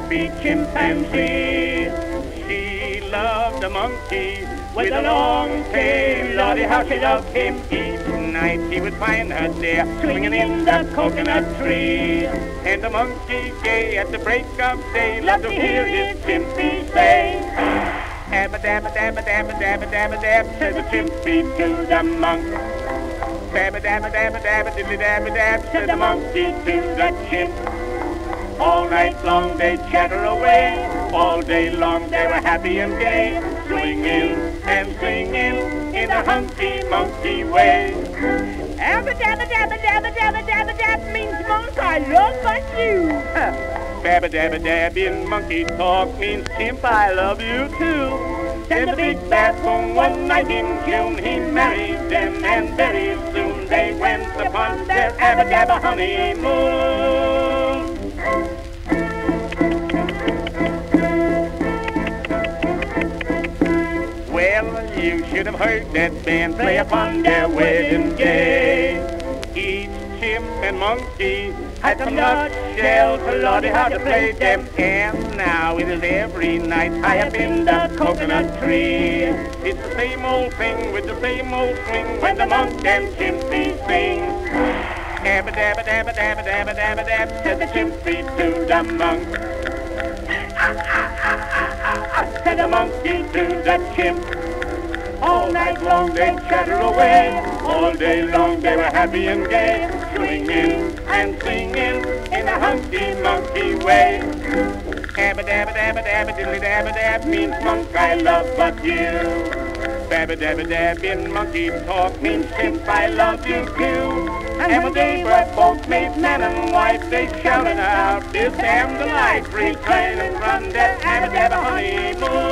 chimpy chimpanzee. She loved the monkey with a long tail. Lordy, how she loved him. Each night he would find her there, swinging in the coconut tree. And the monkey, gay at the break of day, loved to hear his chimpy say, "Abba dabba dabba dabba dabba dabba dab," said the chimpy to the monk. "Dabba dabba dabba dabba diddly dabba dab," said the monkey to the chimp. All night long they chatter away, all day long they were happy and gay, swinging and singing in a hunky-monkey way. Abba dabba dabba dabba dabba dabba dab means monk, I love but you. Babba dabba dab in monkey talk means chimp, I love you too. Then the big baboon one night in June, he married them, and very soon they went upon their abba dabba honeymoon. Well, you should have heard that band play upon their wedding day. Each chimp and monkey had some nutshells, Lordy, how to play them. And now it is every night high up in the coconut tree. It's the same old thing with the same old swing when the monk and chimpy sing. Abba dabba dabba dabba dabba dabba dab, said the chimpy to the monk. Said the monkey to the chimp. All night long they chatter away, all day long they were happy and gay, swinging and singing in a hunky-monkey way. Abba dabba dabba dabba diddly dabba dab means monk, I love but you. Babba dabba dab in monkey talk means chimp, I love you too. And when they were both made man and wife, they shouted out, "This damn delight," reclining from their abba dabba honeymoon.